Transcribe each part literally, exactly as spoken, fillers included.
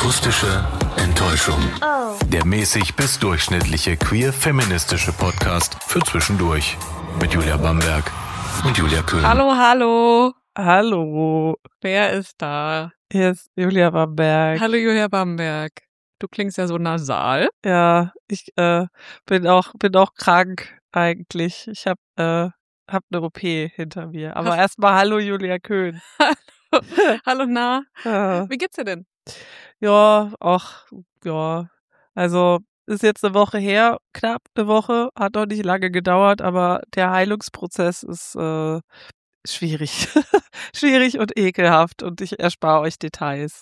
Akustische Enttäuschung. Oh. Der mäßig bis durchschnittliche queer-feministische Podcast für zwischendurch. Mit Julia Bamberg und Julia Köhn. Hallo, hallo. Hallo, Wer ist da? hier ist Julia Bamberg. Hallo, Julia Bamberg. Du klingst ja so nasal. Ja, ich äh, bin auch bin auch krank eigentlich. Ich hab äh, hab eine O P hinter mir. Aber Hast- erstmal hallo Julia Köhn. Hallo, na. Ja, Wie geht's dir denn? ja, auch ja. Also ist jetzt eine Woche her, knapp eine Woche, hat noch nicht lange gedauert, aber der Heilungsprozess ist äh, schwierig, schwierig und ekelhaft und ich erspare euch Details.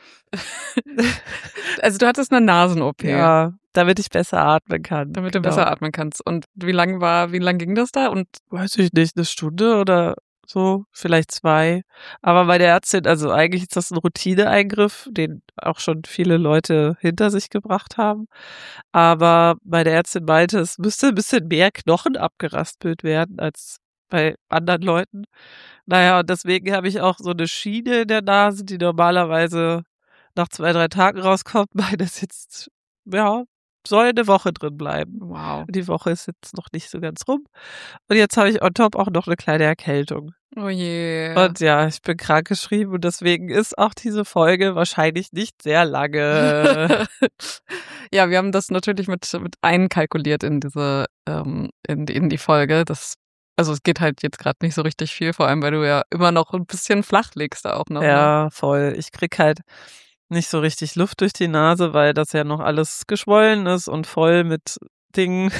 Also du hattest eine Nasen-O P, Ja, damit ich besser atmen kann. damit du Genau. besser atmen kannst. Und wie lang war, wie lang ging das da? Und Weiß ich nicht, eine Stunde oder so, vielleicht zwei. Aber bei der Ärztin, also eigentlich ist das ein Routineeingriff, den auch schon viele Leute hinter sich gebracht haben. Aber bei der Ärztin meinte, es müsste ein bisschen mehr Knochen abgeraspelt werden als bei anderen Leuten. Naja, und deswegen habe ich auch so eine Schiene in der Nase, die normalerweise nach zwei, drei Tagen rauskommt. Meine ist jetzt, ja, soll eine Woche drin bleiben. wow. Die Woche ist jetzt noch nicht so ganz rum. Und jetzt habe ich on top auch noch eine kleine Erkältung. Oh je. Und ja, ich bin krankgeschrieben und deswegen ist auch diese Folge wahrscheinlich nicht sehr lange. Ja, wir haben das natürlich mit, mit einkalkuliert in diese, ähm, in, die- in die Folge. Das, also es geht halt jetzt gerade nicht so richtig viel, vor allem weil du ja immer noch ein bisschen flach liegst da auch noch. Ne? Ja, voll. Ich krieg halt nicht so richtig Luft durch die Nase, weil das ja noch alles geschwollen ist und voll mit Dingen.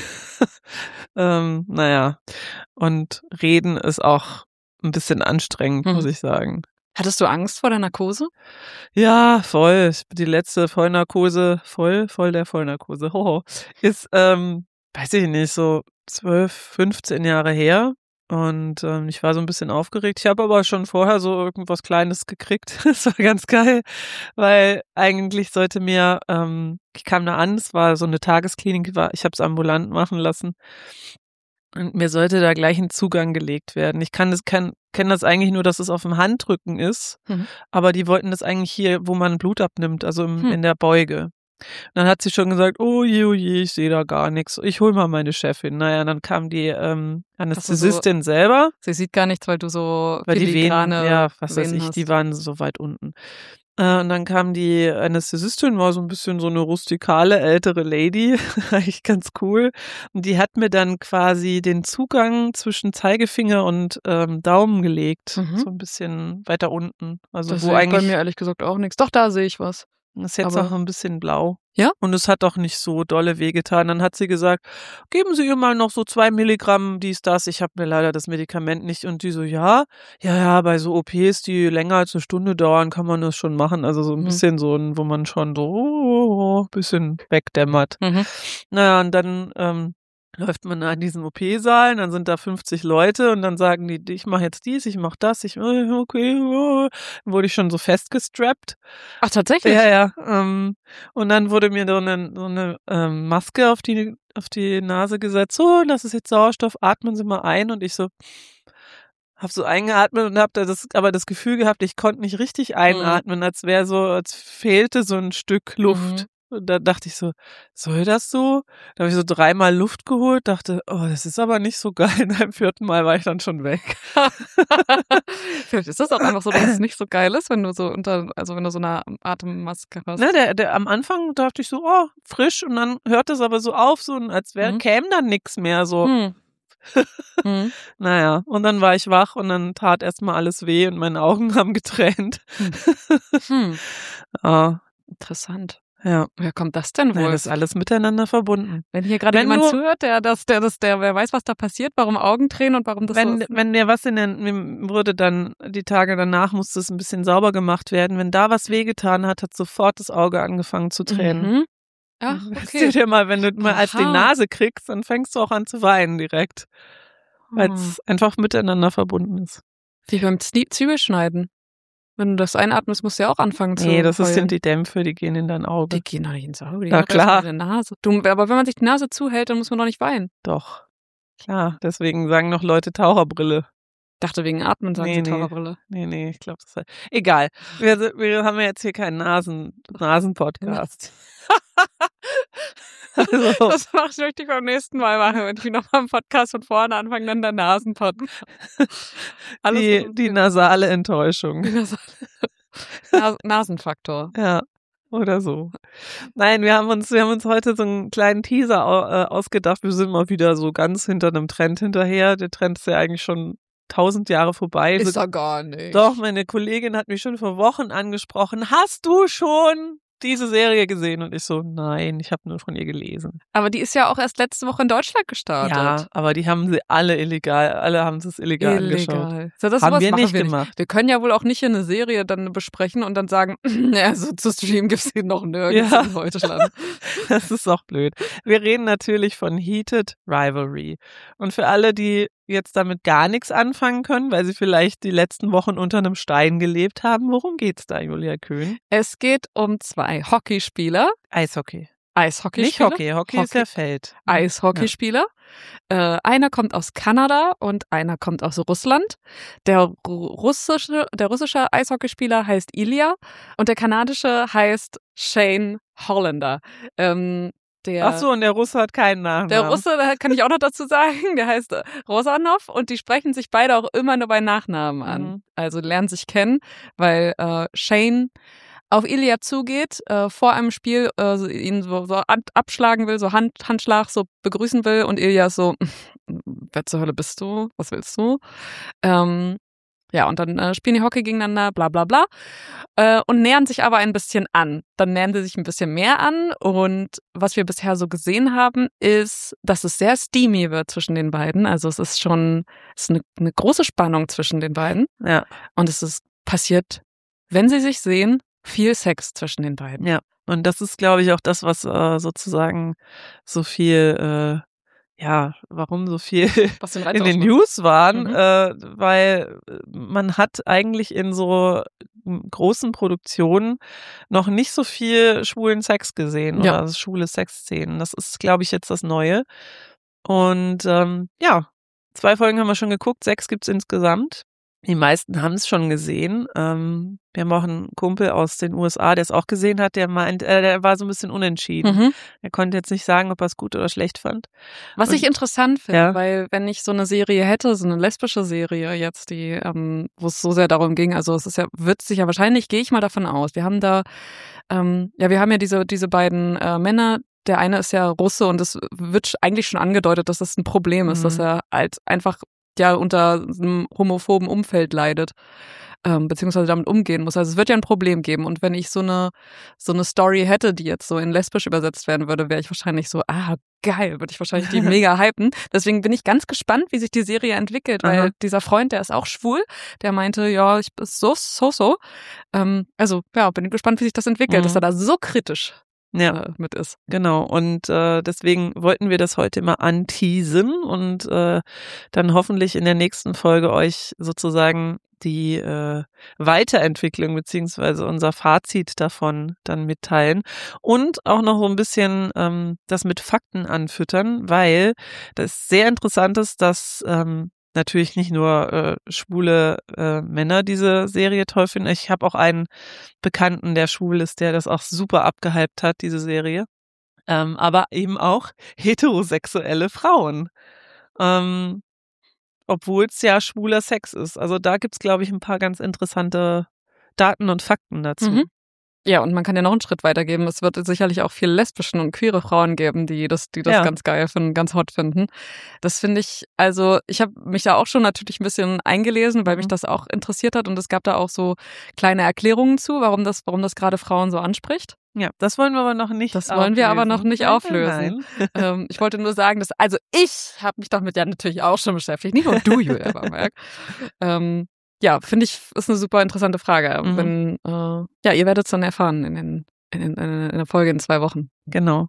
ähm, naja. Und reden ist auch ein bisschen anstrengend, Mhm. muss ich sagen. Hattest du Angst vor der Narkose? Ja, voll. Ich bin die letzte Vollnarkose, voll, voll der Vollnarkose, hoho, ist, ähm, weiß ich nicht, so zwölf, fünfzehn Jahre her. Und ähm, ich war so ein bisschen aufgeregt. Ich habe aber schon vorher so irgendwas Kleines gekriegt. Das war ganz geil, weil eigentlich sollte mir, ähm, ich kam da an, es war so eine Tagesklinik, war, ich habe es ambulant machen lassen. Und mir sollte da gleich ein Zugang gelegt werden. Ich kann das, kann, kenne das eigentlich nur, dass es auf dem Handrücken ist. Mhm. Aber die wollten das eigentlich hier, wo man Blut abnimmt, also im, Hm. in der Beuge. Und dann hat sie schon gesagt, oh je, oh je, ich sehe da gar nichts. Ich hol mal meine Chefin. Naja, dann kam die ähm, Anästhesistin selber, Sie sieht gar nichts, weil du so weil die Venen, filigrane ja, was weiß Venen ich, hast. die waren so weit unten. Äh, und dann kam die Anästhesistin, war so ein bisschen so eine rustikale, ältere Lady, eigentlich ganz cool. Und die hat mir dann quasi den Zugang zwischen Zeigefinger und ähm, Daumen gelegt, Mhm. so ein bisschen weiter unten. Also Das wo sehe ich bei eigentlich mir ehrlich gesagt auch nichts. Doch, da sehe ich was. ist jetzt aber- auch ein bisschen blau. Ja? Und es hat auch nicht so dolle wehgetan. Dann hat sie gesagt, geben Sie ihr mal noch so zwei Milligramm dies, das. Ich habe mir leider das Medikament nicht. Und die so, ja, ja, ja, bei so O Ps, die länger als eine Stunde dauern, kann man das schon machen. Also so ein Mhm. bisschen so, ein, wo man schon so oh, ein bisschen wegdämmert. Mhm. Naja, und dann ähm, läuft man an diesen O P-Saal, dann sind da fünfzig Leute und dann sagen die, ich mache jetzt dies, ich mache das, ich, äh, okay, oh. Dann wurde ich schon so festgestrappt. Ach, tatsächlich? Ja, ja. Ähm, und dann wurde mir so eine, so eine ähm, Maske auf die, auf die Nase gesetzt. So, das ist jetzt Sauerstoff, atmen Sie mal ein. Und ich so, hab so eingeatmet und hab da das, aber das Gefühl gehabt, ich konnte nicht richtig einatmen, als wäre so, als fehlte so ein Stück Luft. Mhm. Und da dachte ich so, soll das so? Da habe ich so dreimal Luft geholt, dachte, oh, das ist aber nicht so geil. Und beim vierten Mal war ich dann schon weg. Vielleicht ist das auch einfach so, dass es nicht so geil ist, wenn du so unter, also wenn du so eine Atemmaske hast. Ne, der, der, am Anfang dachte ich so, oh, frisch. Und dann hört es aber so auf, so als wäre, Mhm. käme dann nix mehr. So, Hm. Hm. naja. Und dann war ich wach und dann tat erstmal alles weh und meine Augen haben getränt. Hm. Ah, Interessant. ja. Woher kommt das denn wohl? Ja, das ist alles miteinander verbunden. Wenn hier gerade Wenn jemand du- zuhört, der das, der das, der, wer weiß, was da passiert, warum Augen drehen und warum das so Wenn, ist. wenn dir was in den, mir wurde dann, die Tage danach musste es ein bisschen sauber gemacht werden. Wenn da was wehgetan hat, hat sofort das Auge angefangen zu tränen. Mhm. Ach, Stell okay. dir mal, wenn du mal als die Aha. Nase kriegst, dann fängst du auch an zu weinen direkt. Weil Hm. es einfach miteinander verbunden ist. Wie beim Zwie- Zwiebelschneiden. Wenn du das einatmest, musst du ja auch anfangen zu Nee, das ist, heulen. sind die Dämpfe, die gehen in dein Auge. Die gehen doch nicht ins Auge, die Na gehen doch erst klar. in die Nase. Du, aber wenn man sich die Nase zuhält, dann muss man doch nicht weinen. Doch. Klar, deswegen sagen noch Leute Taucherbrille. Dachte wegen Atmen, sagen Nee, sie nee. Taucherbrille. Nee, nee, ich glaube, das ist egal. Wir, sind- wir haben ja jetzt hier keinen Nasen, Nasen-Podcast. Also, Das mache ich richtig beim nächsten Mal machen, wenn ich nochmal einen Podcast von vorne anfange, dann der Nasenpod. Alles die, so- die nasale Enttäuschung. Nas- Nasenfaktor. Ja, oder so. Nein, wir haben uns, wir haben uns heute so einen kleinen Teaser au- äh, ausgedacht. Wir sind mal wieder so ganz hinter einem Trend hinterher. Der Trend ist ja eigentlich schon tausend Jahre vorbei. Ist So- er gar nicht. Doch, meine Kollegin hat mich schon vor Wochen angesprochen. Hast du schon diese Serie gesehen? Und ich so, nein, ich habe nur von ihr gelesen. Aber die ist ja auch erst letzte Woche in Deutschland gestartet. Ja, aber die haben sie alle illegal, alle haben es illegal, angeschaut. Illegal. So, das Haben sowas wir machen nicht wir gemacht. Wir können ja wohl auch nicht hier eine Serie dann besprechen und dann sagen, ja, so zu streamen gibt's die noch nirgends Ja. in Deutschland. Das ist auch blöd. Wir reden natürlich von Heated Rivalry. Und für alle, die jetzt damit gar nichts anfangen können, weil sie vielleicht die letzten Wochen unter einem Stein gelebt haben, worum geht's da, Julia Köhn? Es geht um zwei Hockeyspieler, Eishockey. Eishockeyspieler. Nicht Hockey, Hockey, ist Hockey. ja Feld. Eishockeyspieler. Äh, einer kommt aus Kanada und einer kommt aus Russland. Der Ru- russische, der russische Eishockeyspieler heißt Ilya und der kanadische heißt Shane Hollander. Ähm, der, Ach so, und der Russe hat keinen Namen. der Russe, da kann ich auch noch dazu sagen, der heißt äh, Rosanov und die sprechen sich beide auch immer nur bei Nachnamen an. Mhm. Also lernen sich kennen, weil äh, Shane auf Ilya zugeht, äh, vor einem Spiel äh, so ihn so, so ab- abschlagen will, so Hand, Handschlag so begrüßen will und Ilya ist so, wer zur Hölle bist du? Was willst du? Ähm, ja, und dann äh, spielen die Hockey gegeneinander, bla bla bla, äh, und nähern sich aber ein bisschen an. Dann nähern sie sich ein bisschen mehr an und was wir bisher so gesehen haben, ist, dass es sehr steamy wird zwischen den beiden. Also es ist schon es ist eine, eine große Spannung zwischen den beiden Ja, und es ist passiert, wenn sie sich sehen, viel Sex zwischen den beiden. ja. Und das ist, glaube ich, auch das, was äh, sozusagen so viel, äh, ja, warum so viel Was den Reiz in den ausmacht. News waren, Mhm. äh, weil man hat eigentlich in so großen Produktionen noch nicht so viel schwulen Sex gesehen Ja. oder schwule Sexszenen. Das ist, glaube ich, jetzt das Neue. Und ähm, ja, zwei Folgen haben wir schon geguckt, sechs gibt's insgesamt. Die meisten haben es schon gesehen. Ähm, wir haben auch einen Kumpel aus den U S A, der es auch gesehen hat, der meint, äh, der war so ein bisschen unentschieden. Mhm. Er konnte jetzt nicht sagen, ob er es gut oder schlecht fand. Was Und- ich interessant finde, Ja. weil wenn ich so eine Serie hätte, so eine lesbische Serie jetzt, die, ähm, wo es so sehr darum ging, also es ist ja, wird sich ja wahrscheinlich, gehe ich mal davon aus, wir haben da, ähm, ja, wir haben ja diese, diese beiden äh, Männer, der eine ist ja Russe und es wird eigentlich schon angedeutet, dass das ein Problem ist, Mhm. dass er halt einfach ja unter einem homophoben Umfeld leidet, ähm, beziehungsweise damit umgehen muss. Also es wird ja ein Problem geben. Und wenn ich so eine so eine Story hätte, die jetzt so in lesbisch übersetzt werden würde, wäre ich wahrscheinlich so, ah, geil, würde ich wahrscheinlich die mega hypen. Deswegen bin ich ganz gespannt, wie sich die Serie entwickelt, weil Aha. dieser Freund, der ist auch schwul, der meinte, ja, ich bin so, so, so. Ähm, also, ja, bin gespannt, wie sich das entwickelt, Mhm. dass er da so kritisch Ja. äh, mit ist. Genau, und äh, deswegen wollten wir das heute mal anteasen und äh, dann hoffentlich in der nächsten Folge euch sozusagen die äh, Weiterentwicklung beziehungsweise unser Fazit davon dann mitteilen und auch noch so ein bisschen ähm, das mit Fakten anfüttern, weil das sehr interessant ist, dass ähm, natürlich nicht nur äh, schwule äh, Männer diese Serie toll finden. Ich habe auch einen Bekannten, der schwul ist, der das auch super abgehypt hat, diese Serie. Ähm, aber eben auch heterosexuelle Frauen. Ähm, obwohl es ja schwuler Sex ist. Also da gibt's, glaube ich, ein paar ganz interessante Daten und Fakten dazu. Mhm. Ja, und man kann ja noch einen Schritt weitergeben. Es wird sicherlich auch viele lesbischen und queere Frauen geben, die das, die das Ja. ganz geil finden, ganz hot finden. Das finde ich, also ich habe mich da auch schon natürlich ein bisschen eingelesen, weil mich Mhm. das auch interessiert hat und es gab da auch so kleine Erklärungen zu, warum das, warum das gerade Frauen so anspricht. Ja, das wollen wir aber noch nicht Das wollen wir aber auflösen. noch nicht Nein, auflösen. nein, nein. ähm, ich wollte nur sagen, dass, also ich habe mich damit ja natürlich auch schon beschäftigt, nicht nur du, Julia Bamberg. ähm, ja, finde ich, ist eine super interessante Frage. Mhm. Wenn, äh, ja, ihr werdet es dann erfahren in, den, in, in, in der Folge in zwei Wochen. Genau.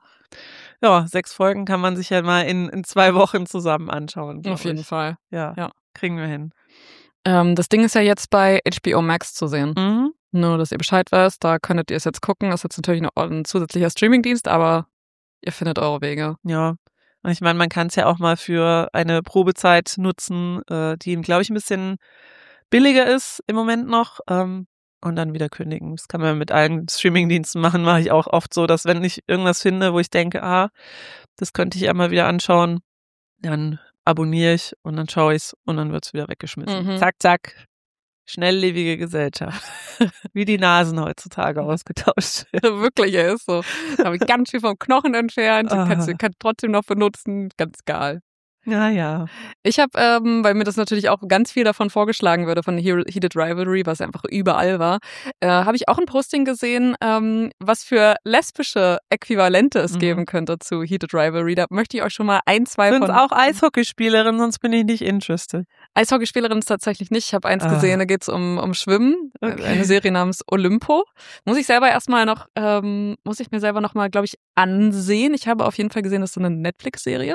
Ja, sechs Folgen kann man sich ja mal in, in zwei Wochen zusammen anschauen. glaub Auf jeden ich. Fall. Ja, Ja. kriegen wir hin. Ähm, das Ding ist ja jetzt bei H B O Max zu sehen. Mhm. Nur, dass ihr Bescheid wisst, da könntet ihr es jetzt gucken. Das ist jetzt natürlich noch ein zusätzlicher Streamingdienst, aber ihr findet eure Wege. Ja, Und ich meine, man kann es ja auch mal für eine Probezeit nutzen, äh, die, glaube ich, ein bisschen billiger ist im Moment noch, ähm, und dann wieder kündigen. Das kann man mit allen Streamingdiensten machen, mache ich auch oft so, dass wenn ich irgendwas finde, wo ich denke, ah, das könnte ich ja mal wieder anschauen, dann abonniere ich und dann schaue ich es und dann wird es wieder weggeschmissen. Mhm. Zack, zack. Schnelllebige Gesellschaft. Wie die Nasen heutzutage ausgetauscht werden. Wirklich, er ist so. Da habe ich ganz viel vom Knochen entfernt. Ah. Kannst du kannst trotzdem noch benutzen. Ganz geil. Ja, ja. Ich habe, ähm, weil mir das natürlich auch ganz viel davon vorgeschlagen würde, von Heated Rivalry, was einfach überall war, äh, habe ich auch ein Posting gesehen, ähm, was für lesbische Äquivalente es Mhm. geben könnte zu Heated Rivalry. Da möchte ich euch schon mal ein, zwei Sind von... auch Eishockeyspielerinnen, sonst bin ich nicht interested. Eishockeyspielerin ist tatsächlich nicht. Ich habe eins Ah. gesehen, da geht's um, um Schwimmen. Okay. Eine Serie namens Olympo. Muss ich selber erstmal noch, ähm, muss ich mir selber noch mal, glaube ich, ansehen. Ich habe auf jeden Fall gesehen, das ist so eine Netflix-Serie.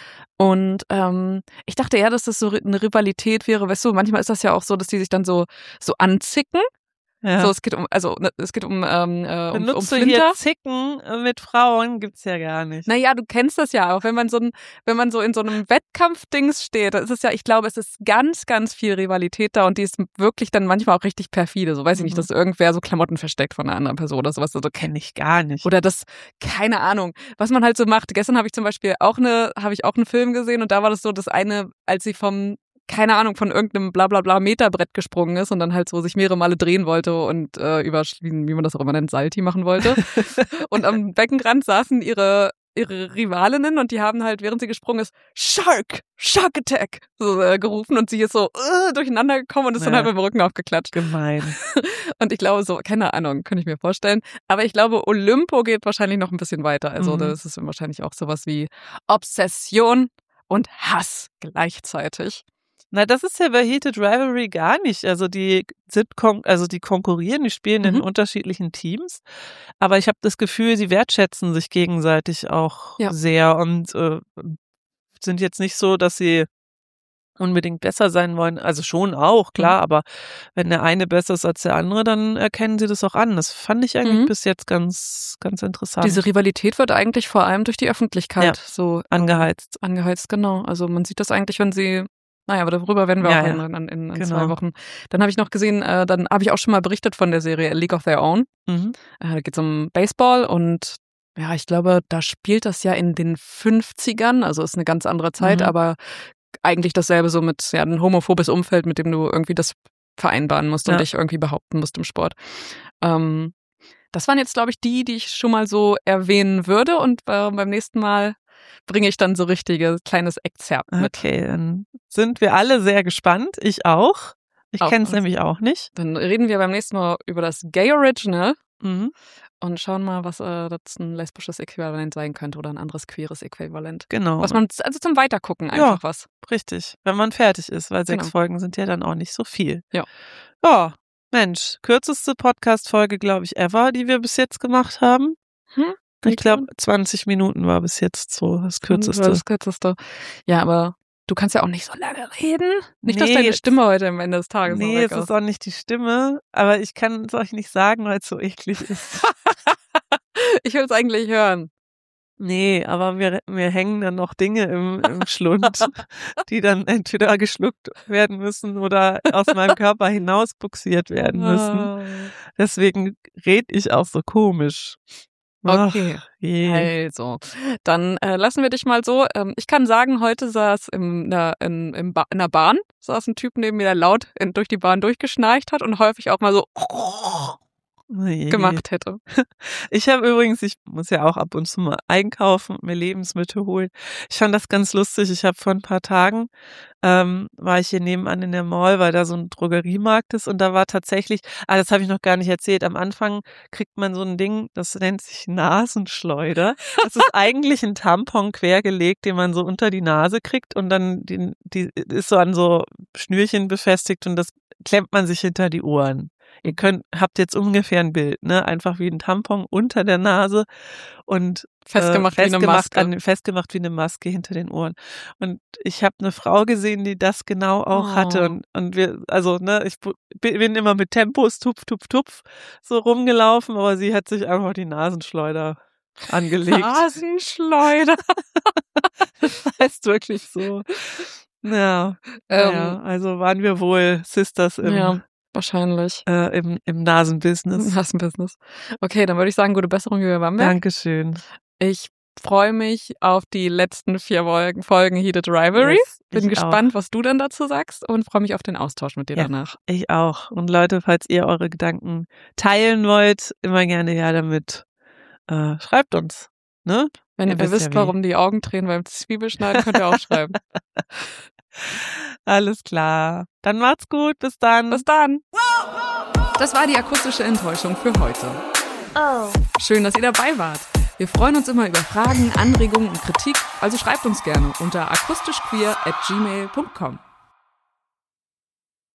Und ähm, ich dachte eher, dass das so eine Rivalität wäre. Weißt du, manchmal ist das ja auch so, dass die sich dann so so anzicken. Ja. So, es geht um, also ne, es geht um ähm, äh, um, um Benutzt du Flinter. hier Zicken mit Frauen? Gibt's ja gar nicht. Naja, du kennst das ja auch, wenn man so ein, wenn man so in so einem Wettkampfdings steht, da ist es ja, ich glaube, es ist ganz, ganz viel Rivalität da und die ist wirklich dann manchmal auch richtig perfide. So weiß ich Mhm. nicht, dass irgendwer so Klamotten versteckt von einer anderen Person oder sowas. Also, Kenn ich gar nicht. oder das, keine Ahnung, was man halt so macht. Gestern habe ich zum Beispiel auch eine, habe ich auch einen Film gesehen und da war das so, das eine, als sie vom, keine Ahnung, von irgendeinem blablabla Meterbrett gesprungen ist und dann halt so sich mehrere Male drehen wollte und äh, über, wie, wie man das auch immer nennt, Salti machen wollte. Und am Beckenrand saßen ihre ihre Rivalinnen und die haben halt, während sie gesprungen ist, Shark, Shark Attack so, äh, gerufen und sie ist so äh, durcheinander gekommen und ist Ja. dann halt mit dem Rücken aufgeklatscht. Gemein. Und ich glaube so, keine Ahnung, könnte ich mir vorstellen. Aber ich glaube, Olympo geht wahrscheinlich noch ein bisschen weiter. Also Mhm. das ist wahrscheinlich auch sowas wie Obsession und Hass gleichzeitig. Na, das ist ja bei Heated Rivalry gar nicht. Also die sind kon- also die konkurrieren, die spielen in Mhm. unterschiedlichen Teams. Aber ich habe das Gefühl, sie wertschätzen sich gegenseitig auch Ja. sehr und äh, sind jetzt nicht so, dass sie unbedingt besser sein wollen. Also schon auch, klar, Mhm. aber wenn der eine besser ist als der andere, dann erkennen sie das auch an. Das fand ich eigentlich Mhm. bis jetzt ganz, ganz interessant. Diese Rivalität wird eigentlich vor allem durch die Öffentlichkeit Ja. so angeheizt. angeheizt, genau. Also man sieht das eigentlich, wenn sie, naja, aber darüber werden wir Ja, auch ja. in, in, in, in Genau. zwei Wochen. Dann habe ich noch gesehen, äh, dann habe ich auch schon mal berichtet von der Serie A League of Their Own. Mhm. Äh, da geht es um Baseball und ja, ich glaube, da spielt das ja in den fünfzigern, also ist eine ganz andere Zeit, Mhm. aber eigentlich dasselbe so mit ja, ein homophobes Umfeld, mit dem du irgendwie das vereinbaren musst und Ja. dich irgendwie behaupten musst im Sport. Ähm, das waren jetzt, glaube ich, die, die ich schon mal so erwähnen würde und äh, beim nächsten Mal bringe ich dann so richtiges kleines Exzerpt mit. Okay, dann sind wir alle sehr gespannt. Ich auch. Ich Auch kenne es uns. nämlich auch nicht. Dann reden wir beim nächsten Mal über das Gay Original Mhm. und schauen mal, was äh, das ein lesbisches Äquivalent sein könnte oder ein anderes queeres Äquivalent. Genau. Was man, also zum Weitergucken einfach was. Richtig, wenn man fertig ist, weil sechs Genau. Folgen sind ja dann auch nicht so viel. Ja. Ja, Mensch, kürzeste Podcast-Folge, glaube ich, ever, die wir bis jetzt gemacht haben. Hm? Ich glaube, zwanzig Minuten war bis jetzt so das Das kürzeste. war das kürzeste. Ja, aber du kannst ja auch nicht so lange reden. Nicht, dass Nee, deine jetzt- Stimme heute am Ende des Tages noch Nee, weg es ist. ist auch nicht die Stimme, aber ich kann es euch nicht sagen, weil es so eklig ist. Ich will es eigentlich hören. Nee, aber mir, mir hängen dann noch Dinge im, im Schlund, die dann entweder geschluckt werden müssen oder aus meinem Körper hinausbuxiert werden müssen. Ah. Deswegen red ich auch so komisch. Ach, Okay. je. Also, dann äh, lassen wir dich mal so. Ähm, ich kann sagen, heute saß im, na, in, im ba in der Bahn, saß ein Typ neben mir, der laut in, durch die Bahn durchgeschnarcht hat und häufig auch mal so Oh je. gemacht hätte. Ich habe übrigens, ich muss ja auch ab und zu mal einkaufen und mir Lebensmittel holen. Ich fand das ganz lustig. Ich habe vor ein paar Tagen, ähm, war ich hier nebenan in der Mall, weil da so ein Drogeriemarkt ist und da war tatsächlich, ah, das habe ich noch gar nicht erzählt, am Anfang kriegt man so ein Ding, das nennt sich Nasenschleuder. Das ist eigentlich ein Tampon quergelegt, den man so unter die Nase kriegt und dann die, die ist so an so Schnürchen befestigt und das klemmt man sich hinter die Ohren. Ihr könnt, habt jetzt ungefähr ein Bild, ne? Einfach wie ein Tampon unter der Nase und Festgemacht äh, wie eine festgemacht, Maske. an, festgemacht wie eine Maske hinter den Ohren. Und ich habe eine Frau gesehen, die das genau auch Oh. hatte. Und, und wir, also, ne, ich bu- bin immer mit Tempos, tupf, tupf, tupf, so rumgelaufen, aber sie hat sich einfach die Nasenschleuder angelegt. Nasenschleuder. Das heißt wirklich so. Ja, Ähm, ja, also waren wir wohl Sisters im, ja, wahrscheinlich. äh, im, im Nasenbusiness. Nasenbusiness. Okay, dann würde ich sagen, gute Besserung, Julia Bamberg. Dankeschön. Ich freue mich auf die letzten vier Folgen, Folgen Heated Rivalry. Yes, Bin ich gespannt, auch. was du dann dazu sagst und freue mich auf den Austausch mit dir Ja. danach. Ich auch. Und Leute, falls ihr eure Gedanken teilen wollt, immer gerne ja damit. Äh, schreibt uns. Ne? Wenn Ihr ihr wisst wisst, ja wie. warum die Augen drehen beim Zwiebelschneiden, könnt ihr auch schreiben. Alles klar. Dann macht's gut. Bis dann. Bis dann. Das war die akustische Enttäuschung für heute. Oh. Schön, dass ihr dabei wart. Wir freuen uns immer über Fragen, Anregungen und Kritik, also schreibt uns gerne unter akustischqueer at gmail punkt com.